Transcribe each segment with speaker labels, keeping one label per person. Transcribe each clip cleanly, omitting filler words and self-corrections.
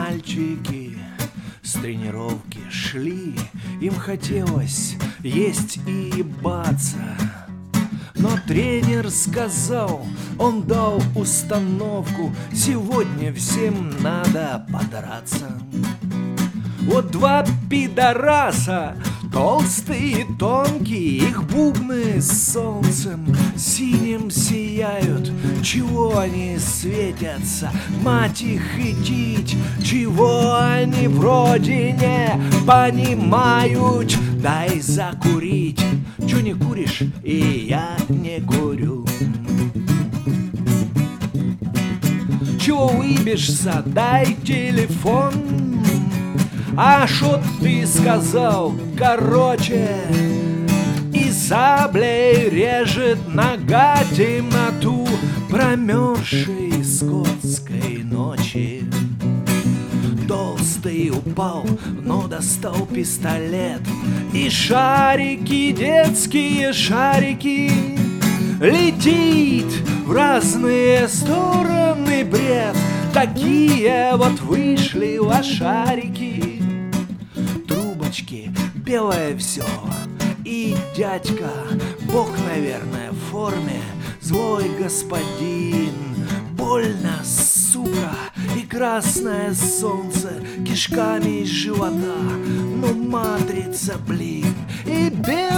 Speaker 1: мальчики с тренировки шли, им хотелось есть и ебаться. Но тренер сказал, он дал установку: сегодня всем надо подраться. Вот два пидораса, толстые и тонкие, их бубны с солнцем синим сияют. Чего они светятся, мать их идить, чего они вроде не понимают. Дай закурить. Чё не куришь? И я не курю. Чего уебешься? Дай телефон. А шо ты сказал? Короче, и саблей режет нога темноту промерзшей скотской ночи. Толстый упал, но достал пистолет, и шарики, детские шарики, летит в разные стороны бред. Такие вот вышли лошарики. Трубочки, белое все, и дядька, бог, наверное, в форме, злой господин. Больно, сука, и красное солнце кишками из живота. Ну, матрица, блин, и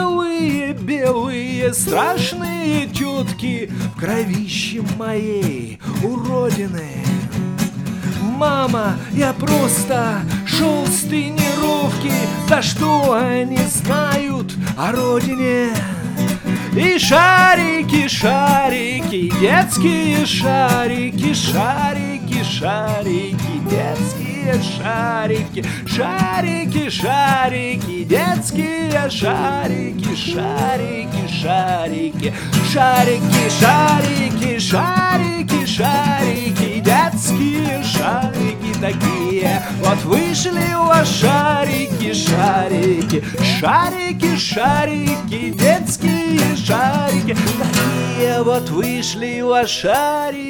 Speaker 1: белые страшные тетки в кровище моей уродины. Мама, я просто шел с тренировки, да что они знают о родине? И шарики, шарики, детские шарики, шарики, шарики, детские шарики, шарики, шарики, детские шарики, шарики, шарики, шарики, шарики, шарики, шарики, детские шарики такие. Вот вышли лошарики, шарики, шарики, шарики, детские шарики такие. Вот вышли лошарики.